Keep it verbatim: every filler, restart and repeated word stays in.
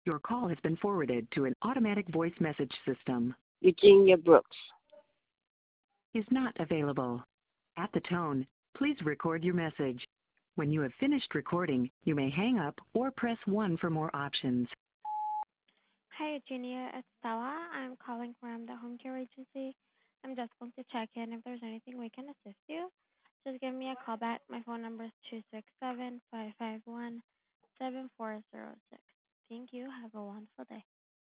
Your call has been forwarded to an automatic voice message system. Eugenia Brooks. Is not available. At the tone, please record your message. When you have finished recording, you may hang up or press one for more options. Hi, Eugenia. It's Stella. I'm calling from the home care agency. I'm just going to check in if there's anything we can assist you. Just give me a call back. My phone number is two six seven, five five one, seven four zero six. Thank you. Have a wonderful day.